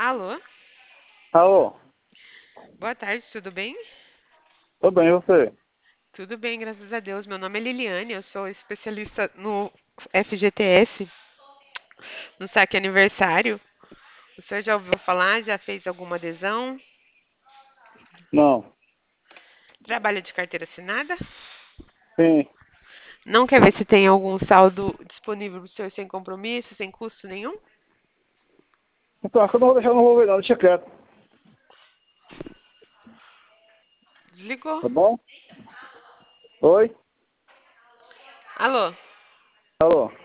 Alô? Alô, Boa tarde, tudo bem? tudo bem, e você? Tudo bem, graças a Deus. Meu nome é Liliane, eu sou especialista no FGTS, no saque aniversário. O senhor já ouviu falar? Já fez alguma adesão? Não, Trabalha de carteira assinada? sim. Não quer ver se tem algum saldo disponível para o senhor sem compromisso, sem custo nenhum? Então, acho que eu não vou deixar, não vou ver não, deixa quieto, Desligou? tá bom? Oi? Alô? Alô?